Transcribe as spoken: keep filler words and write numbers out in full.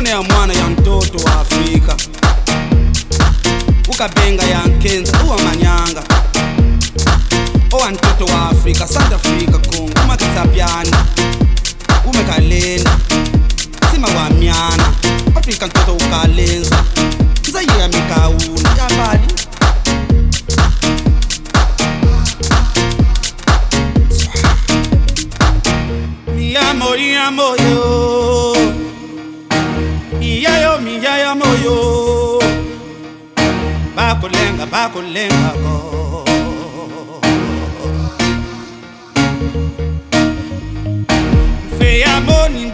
ya mwana ya mtoto wa Afrika ukabenga ya nkenza uwa manyanga owa mtoto wa Afrika South Africa Congo umakitsapiani umekalenda sima wa myana Afrika mtoto ukalenza nza ya mikauna ya bali Mia moya moyo Iyayo miyayo moyo Bakulenga bakulenga ko Fe amoni